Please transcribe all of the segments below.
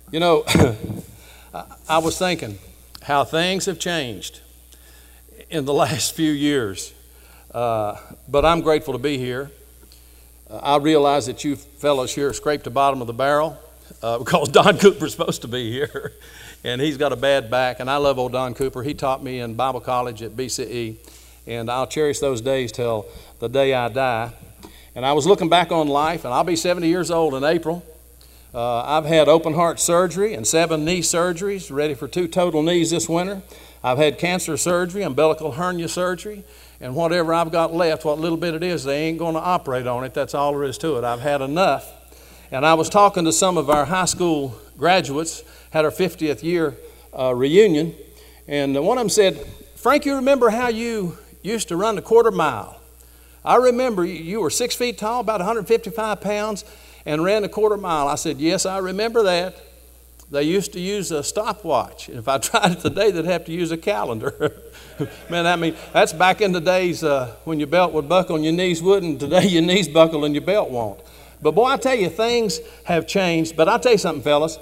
You know, I was thinking how things have changed in the last few years, but I'm grateful to be here. I realize that you fellows here scraped the bottom of the barrel because Don Cooper's supposed to be here, and he's got a bad back, and I love old Don Cooper. He taught me in Bible college at BCE, and I'll cherish those days till the day I die. And I was looking back on life, and I'll be 70 years old in April. I've had open heart surgery and 7 knee surgeries, ready for 2 total knees this winter. I've had cancer surgery, umbilical hernia surgery, and whatever I've got left, what little bit it is, they ain't going to operate on it. That's all there is to it. I've had enough. And I was talking to some of our high school graduates, had our 50th year reunion, and one of them said, "Frank, you remember how you used to run the quarter mile? I remember you were 6 feet tall, about 155 pounds, and ran the quarter mile." I said, "Yes, I remember that. They used to use a stopwatch. If I tried it today, they'd have to use a calendar." Man, I mean, that's back in the days when your belt would buckle and your knees wouldn't. Today, your knees buckle and your belt won't. But boy, I tell you, things have changed. But I'll tell you something, fellas.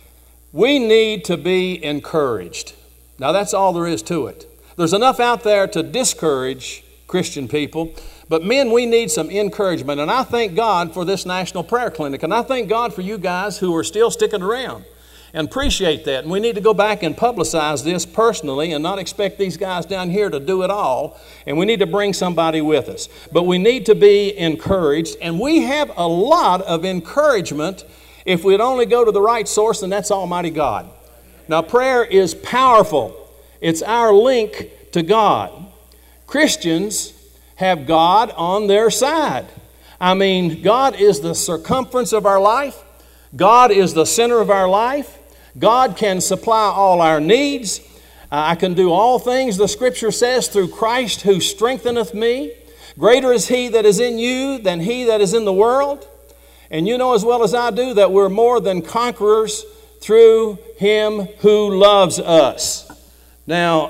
We need to be encouraged. Now, that's all there is to it. There's enough out there to discourage Christian people. But men, we need some encouragement. And I thank God for this National Prayer Clinic. And I thank God for you guys who are still sticking around. And appreciate that. And we need to go back and publicize this personally and not expect these guys down here to do it all. And we need to bring somebody with us. But we need to be encouraged. And we have a lot of encouragement if we'd only go to the right source, and that's Almighty God. Now, prayer is powerful. It's our link to God. Christians have God on their side. I mean, God is the circumference of our life. God is the center of our life. God can supply all our needs. I can do all things, the Scripture says, through Christ who strengtheneth me. Greater is He that is in you than he that is in the world. And you know as well as I do that we're more than conquerors through Him who loves us. Now,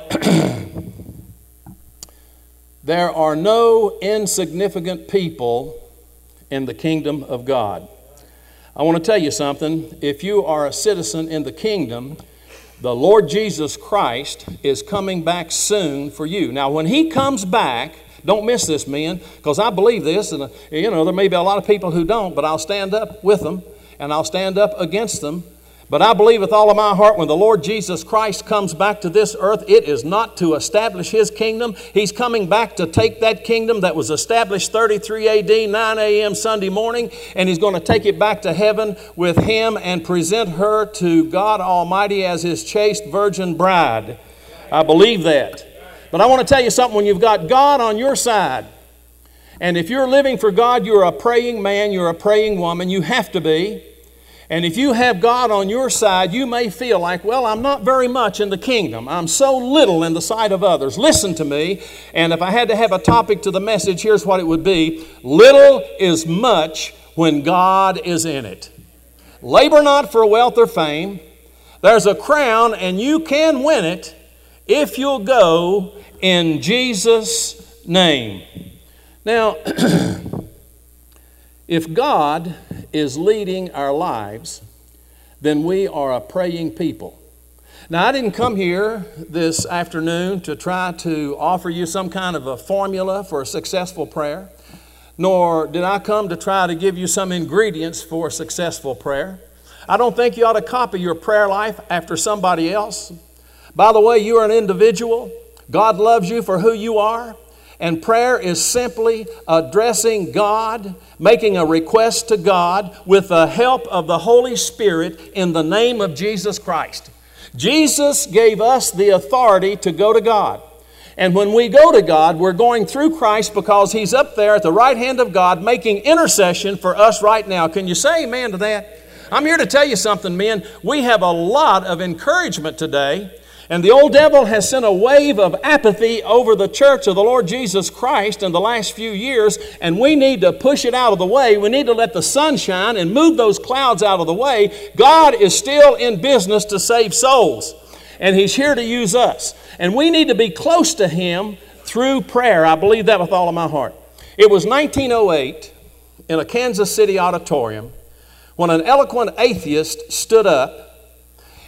there are no insignificant people in the kingdom of God. I want to tell you something. If you are a citizen in the kingdom, the Lord Jesus Christ is coming back soon for you. Now, when He comes back, don't miss this, men, because I believe this, and there may be a lot of people who don't, but I'll stand up with them, and I'll stand up against them. But I believe with all of my heart when the Lord Jesus Christ comes back to this earth, it is not to establish His kingdom. He's coming back to take that kingdom that was established 33 AD, 9 a.m. Sunday morning, and He's going to take it back to heaven with Him and present her to God Almighty as His chaste virgin bride. I believe that. But I want to tell you something. When you've got God on your side, and if you're living for God, you're a praying man, you're a praying woman, you have to be. And if you have God on your side, you may feel like, well, I'm not very much in the kingdom. I'm so little in the sight of others. Listen to me. And if I had to have a topic to the message, here's what it would be. Little is much when God is in it. Labor not for wealth or fame. There's a crown, and you can win it if you'll go in Jesus' name. Now, if God is leading our lives, then we are a praying people. Now, I didn't come here this afternoon to try to offer you some kind of a formula for a successful prayer, nor did I come to try to give you some ingredients for a successful prayer. I don't think you ought to copy your prayer life after somebody else. By the way, you are an individual. God loves you for who you are. And prayer is simply addressing God, making a request to God with the help of the Holy Spirit in the name of Jesus Christ. Jesus gave us the authority to go to God. And when we go to God, we're going through Christ because He's up there at the right hand of God making intercession for us right now. Can you say amen to that? I'm here to tell you something, men. We have a lot of encouragement today. And the old devil has sent a wave of apathy over the church of the Lord Jesus Christ in the last few years, and we need to push it out of the way. We need to let the sun shine and move those clouds out of the way. God is still in business to save souls, and He's here to use us. And we need to be close to Him through prayer. I believe that with all of my heart. It was 1908 in a Kansas City auditorium when an eloquent atheist stood up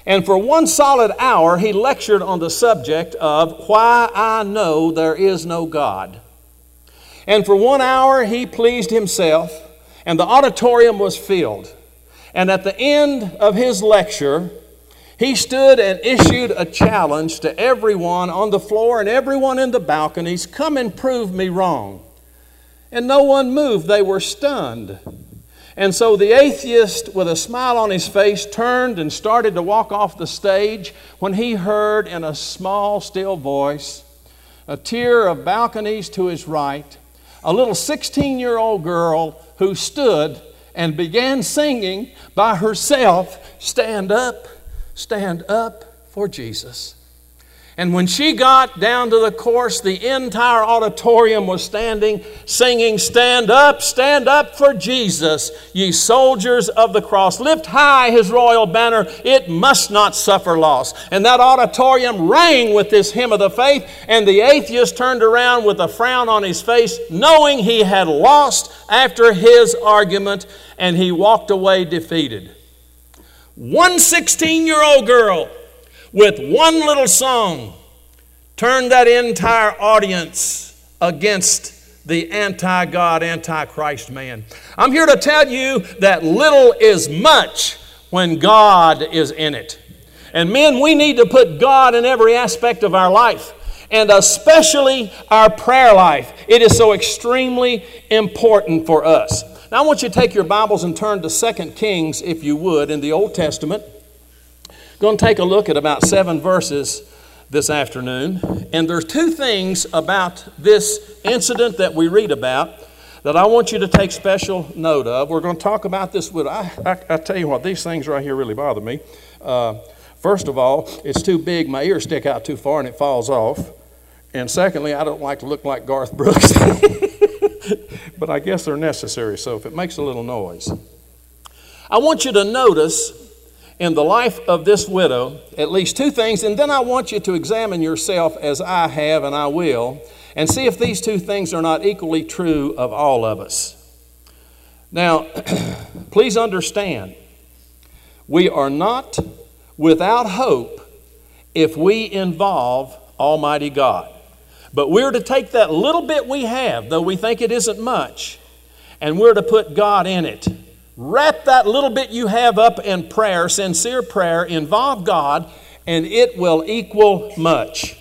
And for 1 solid hour, he lectured on the subject of why I know there is no God. And for 1 hour, he pleased himself, and the auditorium was filled. And at the end of his lecture, he stood and issued a challenge to everyone on the floor and everyone in the balconies, come and prove me wrong. And no one moved. They were stunned. And so the atheist, with a smile on his face, turned and started to walk off the stage when he heard in a small, still voice, a tier of balconies to his right, a little 16-year-old girl who stood and began singing by herself, stand up for Jesus. And when she got down to the chorus, the entire auditorium was standing, singing, stand up for Jesus, ye soldiers of the cross. Lift high his royal banner, it must not suffer loss. And that auditorium rang with this hymn of the faith, and the atheist turned around with a frown on his face, knowing he had lost after his argument, and he walked away defeated. One 16-year-old girl with one little song turned that entire audience against the anti-God, anti-Christ man. I'm here to tell you that little is much when God is in it. And men, we need to put God in every aspect of our life, and especially our prayer life. It is so extremely important for us. Now I want you to take your Bibles and turn to 2 Kings, if you would, in the Old Testament. Going to take a look at about 7 verses this afternoon. And there's 2 things about this incident that we read about that I want you to take special note of. We're going to talk about this with, I tell you what, these things right here really bother me. First of all, it's too big, my ears stick out too far and it falls off. And secondly, I don't like to look like Garth Brooks. But I guess they're necessary, so if it makes a little noise. I want you to notice in the life of this widow at least 2 things, and then I want you to examine yourself as I have and I will, and see if these 2 things are not equally true of all of us. Now, please understand, we are not without hope if we involve Almighty God. But we're to take that little bit we have, though we think it isn't much, and we're to put God in it. Wrap that little bit you have up in prayer, sincere prayer, involve God, and it will equal much.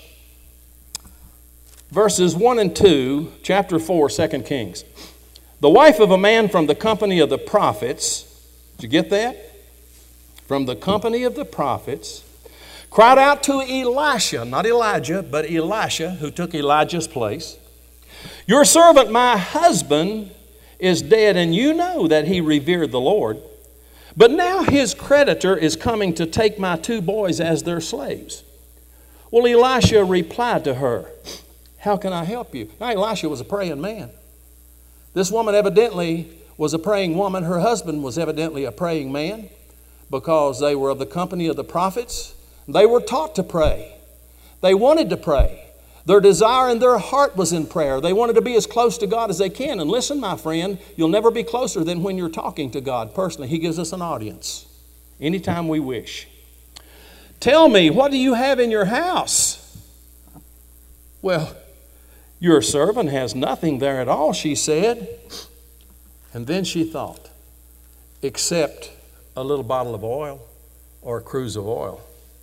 Verses 1 and 2, chapter 4, 2 Kings. The wife of a man from the company of the prophets, did you get that? From the company of the prophets, cried out to Elisha, not Elijah, but Elisha, who took Elijah's place. Your servant, my husband, is dead, and you know that he revered the Lord. But now his creditor is coming to take my 2 boys as their slaves. Well, Elisha replied to her, how can I help you? Now, Elisha was a praying man. This woman evidently was a praying woman. Her husband was evidently a praying man because they were of the company of the prophets. They were taught to pray. They wanted to pray. Their desire in their heart was in prayer. They wanted to be as close to God as they can. And listen, my friend, you'll never be closer than when you're talking to God personally. He gives us an audience anytime we wish. Tell me, what do you have in your house? Well, your servant has nothing there at all, she said. And then she thought, except a little bottle of oil or a cruse of oil.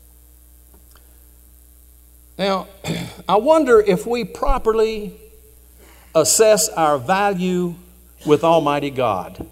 Now, I wonder if we properly assess our value with Almighty God.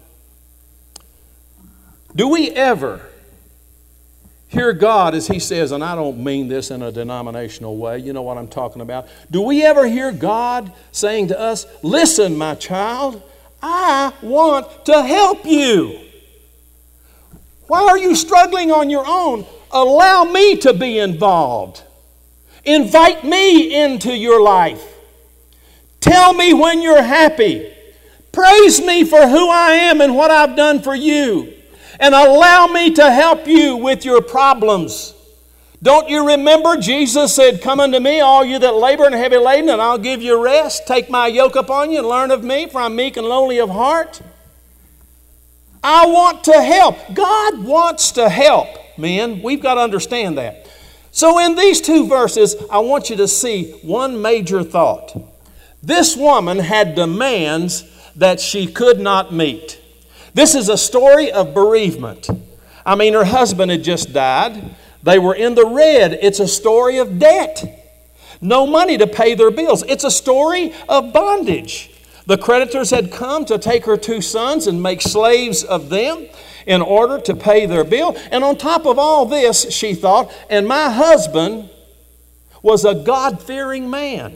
Do we ever hear God as He says, and I don't mean this in a denominational way, you know what I'm talking about. Do we ever hear God saying to us, listen, my child, I want to help you. Why are you struggling on your own? Allow me to be involved. Invite me into your life. Tell me when you're happy. Praise me for who I am and what I've done for you. And allow me to help you with your problems. Don't you remember Jesus said, come unto me, all you that labor and are heavy laden, and I'll give you rest. Take my yoke upon you and learn of me, for I'm meek and lowly of heart. I want to help. God wants to help. men. We've got to understand that. So in these two verses, I want you to see one major thought. This woman had demands that she could not meet. This is a story of bereavement. I mean, her husband had just died. They were in the red. It's a story of debt. No money to pay their bills. It's a story of bondage. The creditors had come to take her 2 sons and make slaves of them in order to pay their bill. And on top of all this, she thought, and my husband was a God-fearing man.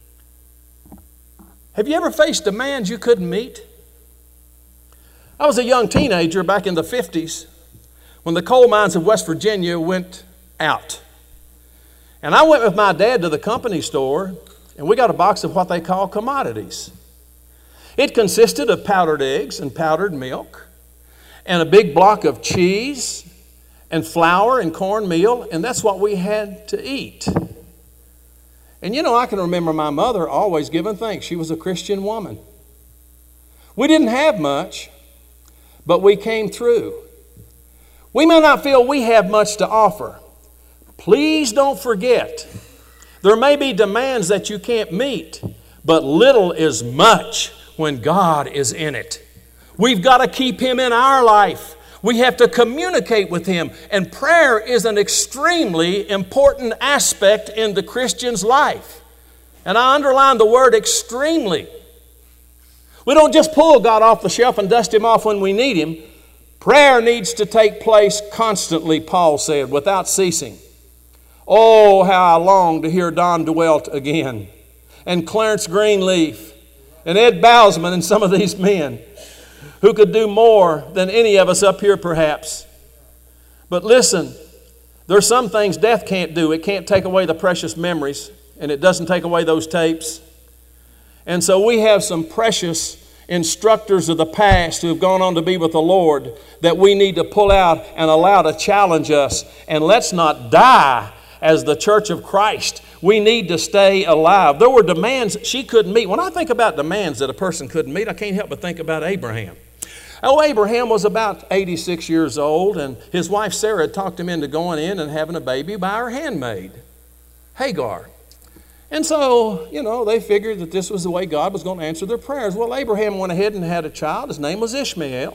Have you ever faced demands you couldn't meet? I was a young teenager back in the 50s when the coal mines of West Virginia went out. And I went with my dad to the company store, and we got a box of what they call commodities. It consisted of powdered eggs and powdered milk, and a big block of cheese, and flour and cornmeal, and that's what we had to eat. And you know, I can remember my mother always giving thanks. She was a Christian woman. We didn't have much, but we came through. We may not feel we have much to offer. Please don't forget, there may be demands that you can't meet, but little is much when God is in it. We've got to keep Him in our life. We have to communicate with Him. And prayer is an extremely important aspect in the Christian's life. And I underline the word extremely. We don't just pull God off the shelf and dust Him off when we need Him. Prayer needs to take place constantly, Paul said, without ceasing. Oh, how I long to hear Don DeWelt again, and Clarence Greenleaf, and Ed Bousman, and some of these men who could do more than any of us up here perhaps. But listen, there's some things death can't do. It can't take away the precious memories, and it doesn't take away those tapes. And so we have some precious instructors of the past who have gone on to be with the Lord that we need to pull out and allow to challenge us. And let's not die as the church of Christ. We need to stay alive. There were demands she couldn't meet. When I think about demands that a person couldn't meet, I can't help but think about Abraham. Oh, Abraham was about 86 years old, and his wife Sarah had talked him into going in and having a baby by her handmaid, Hagar. And so, you know, they figured that this was the way God was going to answer their prayers. Well, Abraham went ahead and had a child. His name was Ishmael.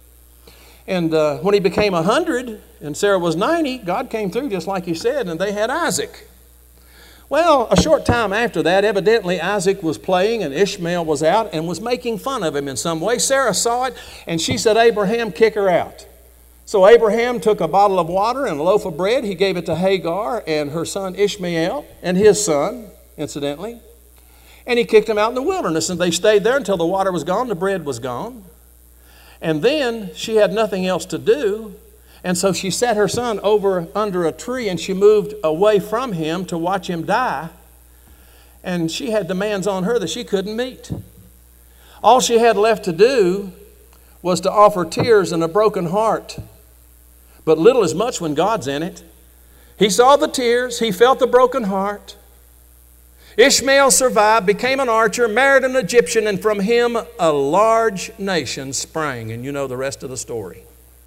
And when he became 100 and Sarah was 90, God came through just like He said, and they had Isaac. Well, a short time after that, evidently Isaac was playing and Ishmael was out and was making fun of him in some way. Sarah saw it, and she said, Abraham, kick her out. So Abraham took a bottle of water and a loaf of bread. He gave it to Hagar and her son Ishmael, and his son, incidentally. And he kicked them out in the wilderness, and they stayed there until the water was gone, the bread was gone. And then she had nothing else to do, and so she set her son over under a tree, and she moved away from him to watch him die. And she had demands on her that she couldn't meet. All she had left to do was to offer tears and a broken heart. But little is much when God's in it. He saw the tears, he felt the broken heart. Ishmael survived, became an archer, married an Egyptian, and from him a large nation sprang. And you know the rest of the story.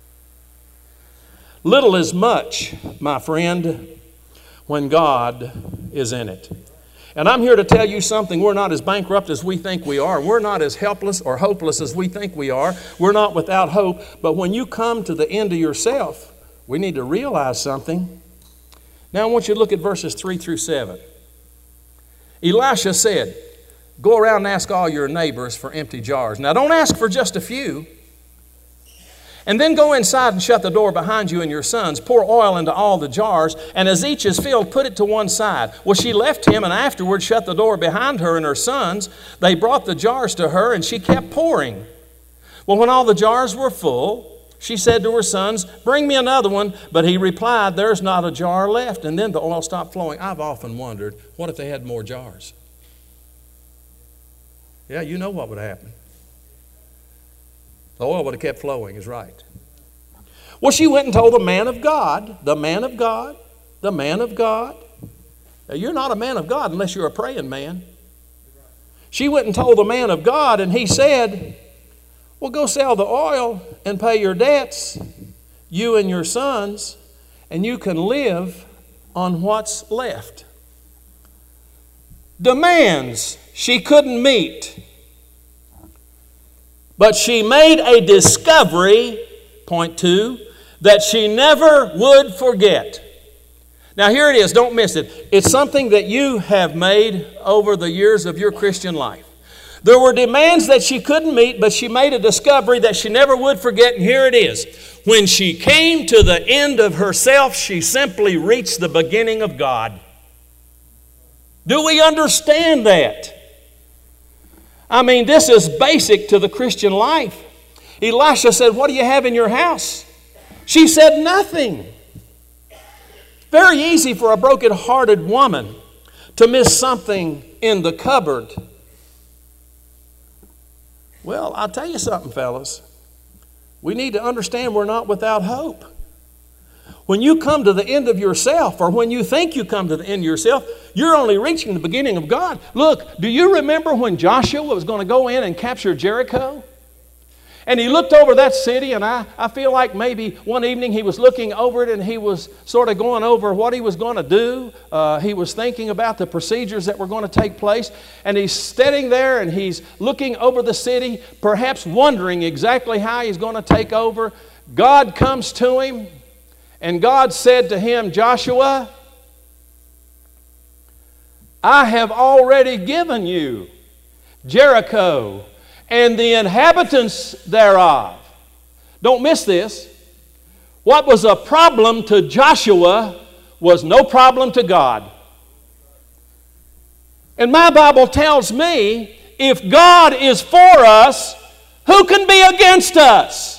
Little is much, my friend, when God is in it. And I'm here to tell you something. We're not as bankrupt as we think we are. We're not as helpless or hopeless as we think we are. We're not without hope. But when you come to the end of yourself, we need to realize something. Now I want you to look at verses 3 through 7. Elisha said, go around and ask all your neighbors for empty jars. Now don't ask for just a few. And then go inside and shut the door behind you and your sons. Pour oil into all the jars, and as each is filled, put it to one side. Well, she left him and afterward shut the door behind her and her sons. They brought the jars to her, and she kept pouring. Well, when all the jars were full, she said to her sons, bring me another one. But he replied, there's not a jar left. And then the oil stopped flowing. I've often wondered, what if they had more jars? Yeah, you know what would happen. The oil would have kept flowing, is right. Well, she went and told the man of God, the man of God, the man of God. Now, you're not a man of God unless you're a praying man. She went and told the man of God, and he said, well, go sell the oil and pay your debts, you and your sons. and you can live on what's left. Demands she couldn't meet. But she made a discovery, point 2, that she never would forget. Now here it is, don't miss it. It's something that you have made over the years of your Christian life. There were demands that she couldn't meet, but she made a discovery that she never would forget, and here it is. When she came to the end of herself, she simply reached the beginning of God. Do we understand that? I mean, this is basic to the Christian life. Elisha said, "What do you have in your house?" She said, "Nothing." Very easy for a broken-hearted woman to miss something in the cupboard. Well, I'll tell you something, fellas. We need to understand we're not without hope. When you come to the end of yourself, or when you think you come to the end of yourself, you're only reaching the beginning of God. Look, do you remember when Joshua was going to go in and capture Jericho? And he looked over that city, and I feel like maybe one evening he was looking over it and he was sort of going over what he was going to do. He was thinking about the procedures that were going to take place. And he's standing there and he's looking over the city, perhaps wondering exactly how he's going to take over. God comes to him, and God said to him, "Joshua, I have already given you Jericho and the inhabitants thereof." Don't miss this. What was a problem to Joshua was no problem to God. And my Bible tells me, if God is for us, who can be against us?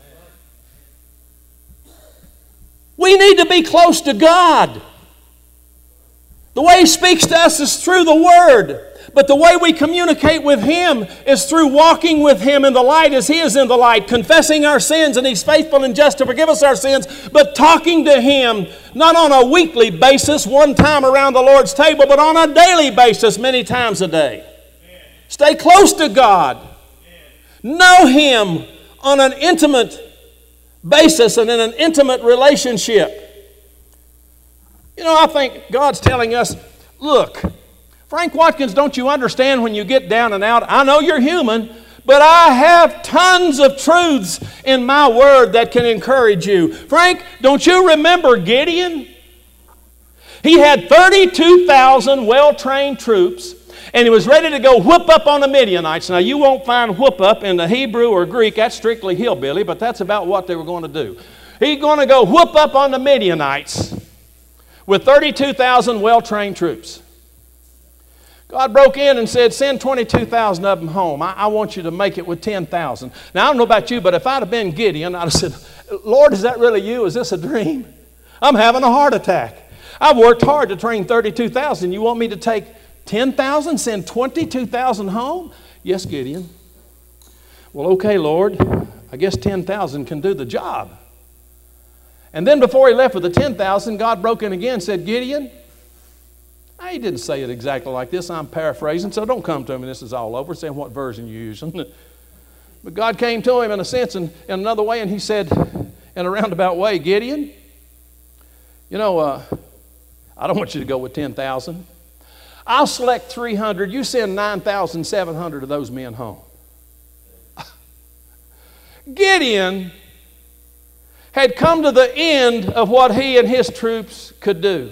We need to be close to God. The way He speaks to us is through the Word. But the way we communicate with Him is through walking with Him in the light as He is in the light, confessing our sins, and He's faithful and just to forgive us our sins, but talking to Him not on a weekly basis, one time around the Lord's table, but on a daily basis, many times a day. Stay close to God. Know Him on an intimate basis and in an intimate relationship. You know, I think God's telling us, look, Frank Watkins, don't you understand when you get down and out? I know you're human, but I have tons of truths in my word that can encourage you. Frank, don't you remember Gideon? He had 32,000 well-trained troops, and he was ready to go whoop up on the Midianites. Now, you won't find whoop up in the Hebrew or Greek. That's strictly hillbilly, but that's about what they were going to do. He's going to go whoop up on the Midianites with 32,000 well-trained troops. God broke in and said, "Send 22,000 of them home. I want you to make it with 10,000. Now, I don't know about you, but if I'd have been Gideon, I'd have said, "Lord, is that really you? Is this a dream? I'm having a heart attack. I've worked hard to train 32,000. You want me to take 10,000, send 22,000 home?" "Yes, Gideon." "Well, okay, Lord. I guess 10,000 can do the job." And then before he left with the 10,000, God broke in again and said, "Gideon," he didn't say it exactly like this. I'm paraphrasing, so don't come to me when this is all over saying what version you're using. But God came to him in a sense and in another way, and He said in a roundabout way, "Gideon, you know, I don't want you to go with 10,000. I'll select 300. You send 9,700 of those men home." Gideon had come to the end of what he and his troops could do.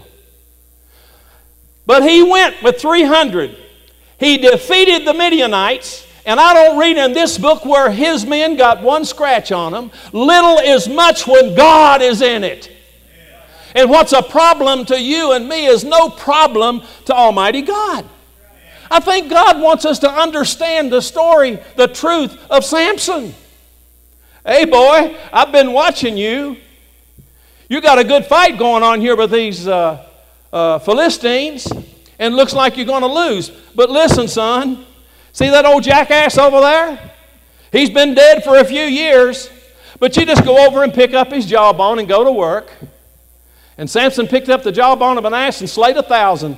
But he went with 300. He defeated the Midianites, and I don't read in this book where his men got one scratch on them. Little is much when God is in it. And what's a problem to you and me is no problem to Almighty God. I think God wants us to understand the story, the truth of Samson. Hey boy, I've been watching you. You got a good fight going on here with these Philistines, and looks like you're going to lose. But listen, son, see that old jackass over there? He's been dead for a few years, but you just go over and pick up his jawbone and go to work. And Samson picked up the jawbone of an ass and slayed 1,000.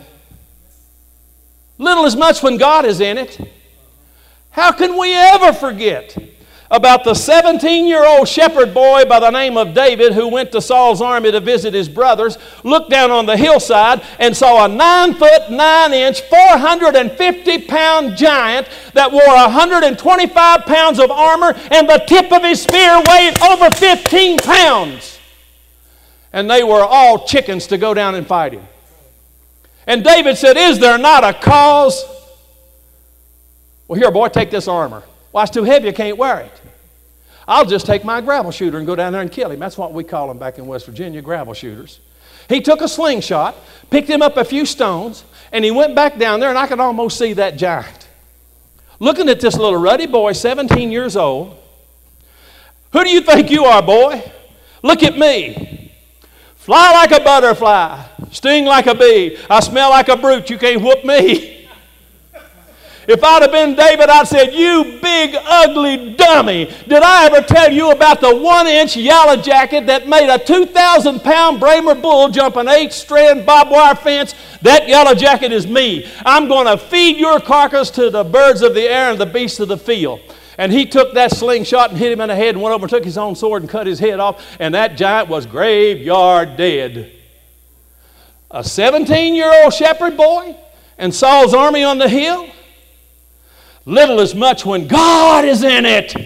Little is much when God is in it. How can we ever forget about the 17-year-old shepherd boy by the name of David who went to Saul's army to visit his brothers, looked down on the hillside and saw a 9-foot 9-inch, 450-pound giant that wore 125 pounds of armor, and the tip of his spear weighed over 15 pounds. And they were all chickens to go down and fight him. And David said, "Is there not a cause?" "Well, here, boy, take this armor." "Well, it's too heavy, I can't wear it." "I'll just take my gravel shooter and go down there and kill him." That's what we call them back in West Virginia, gravel shooters. He took a slingshot, picked him up a few stones, and he went back down there, and I could almost see that giant looking at this little ruddy boy, 17 years old. "Who do you think you are, boy? Look at me. Fly like a butterfly, sting like a bee. I smell like a brute, you can't whoop me." If I'd have been David, I'd said, "You big, ugly dummy. Did I ever tell you about the 1-inch yellow jacket that made a 2,000-pound Bramer bull jump an 8-strand barbed wire fence? That yellow jacket is me. I'm going to feed your carcass to the birds of the air and the beasts of the field." And he took that slingshot and hit him in the head and went over and took his own sword and cut his head off, and that giant was graveyard dead. A 17-year-old shepherd boy and Saul's army on the hill? Little is much when God is in it.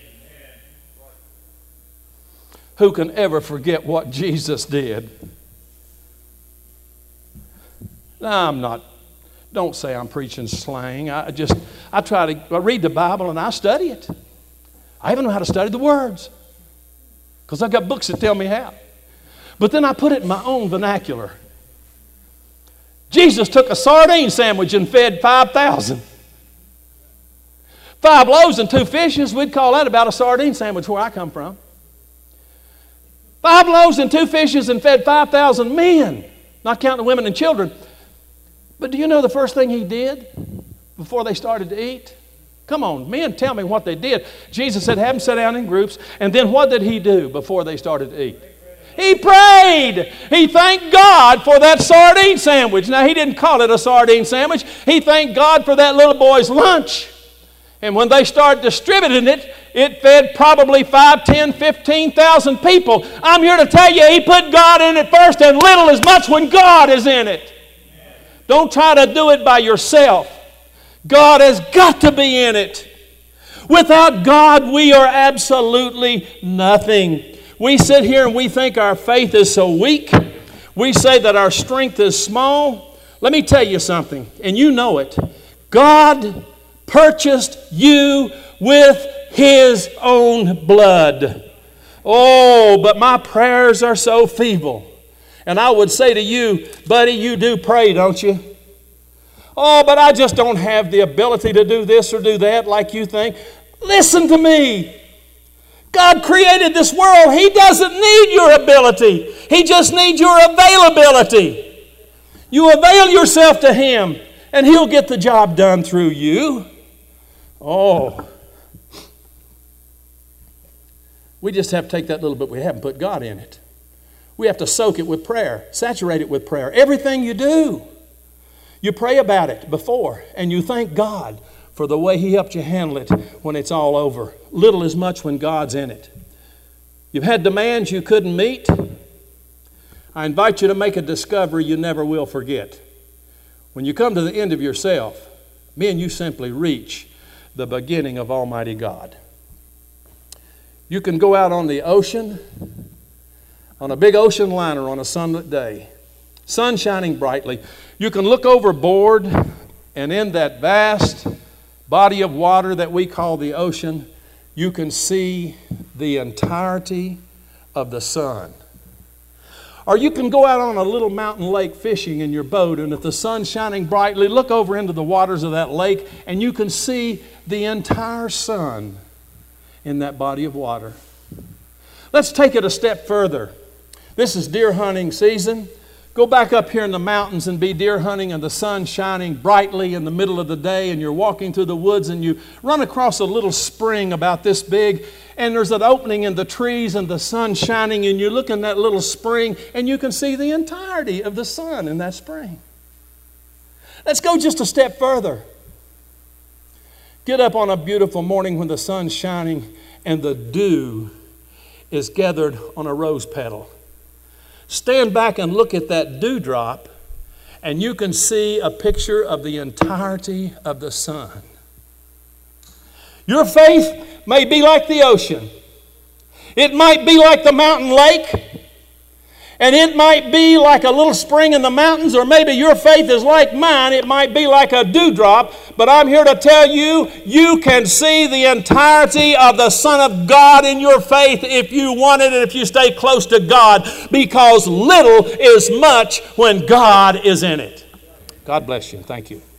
Who can ever forget what Jesus did? Now, don't say I'm preaching slang. I try to read the Bible and I study it. I even know how to study the words because I've got books that tell me how. But then I put it in my own vernacular. Jesus took a sardine sandwich and fed 5,000. 5 loaves and 2 fishes, we'd call that about a sardine sandwich where I come from. 5 loaves and 2 fishes and fed 5,000 men, not counting the women and children. But do you know the first thing he did before they started to eat? Come on, men, tell me what they did. Jesus said, have them sit down in groups. And then what did he do before they started to eat? He prayed. He thanked God for that sardine sandwich. Now, he didn't call it a sardine sandwich. He thanked God for that little boy's lunch. And when they started distributing it, it fed probably 5, 10, 15,000 people. I'm here to tell you, he put God in it first, and little is much when God is in it. Don't try to do it by yourself. God has got to be in it. Without God, we are absolutely nothing. We sit here and we think our faith is so weak. We say that our strength is small. Let me tell you something, and you know it. God purchased you with His own blood. Oh, but my prayers are so feeble. And I would say to you, buddy, you do pray, don't you? Oh, but I just don't have the ability to do this or do that like you think. Listen to me. God created this world. He doesn't need your ability. He just needs your availability. You avail yourself to Him, and He'll get the job done through you. Oh. We just have to take that little bit. We haven't put God in it. We have to soak it with prayer, saturate it with prayer. Everything you do, you pray about it before, and you thank God for the way He helped you handle it when it's all over. Little is much when God's in it. You've had demands you couldn't meet. I invite you to make a discovery you never will forget. When you come to the end of yourself, me and you simply reach the beginning of Almighty God. You can go out on the ocean, on a big ocean liner on a sunlit day, sun shining brightly. You can look overboard, and in that vast body of water that we call the ocean, you can see the entirety of the sun. Or you can go out on a little mountain lake fishing in your boat, and if the sun's shining brightly, look over into the waters of that lake, and you can see the entire sun in that body of water. Let's take it a step further. This is deer hunting season. Go back up here in the mountains and be deer hunting, and the sun's shining brightly in the middle of the day, and you're walking through the woods, and you run across a little spring about this big, and there's an opening in the trees, and the sun's shining, and you look in that little spring, and you can see the entirety of the sun in that spring. Let's go just a step further. Get up on a beautiful morning when the sun's shining, and the dew is gathered on a rose petal. Stand back and look at that dewdrop, and you can see a picture of the entirety of the sun. Your faith may be like the ocean. It might be like the mountain lake. And it might be like a little spring in the mountains, or maybe your faith is like mine. It might be like a dewdrop. But I'm here to tell you, you can see the entirety of the Son of God in your faith if you want it and if you stay close to God, because little is much when God is in it. God bless you. Thank you.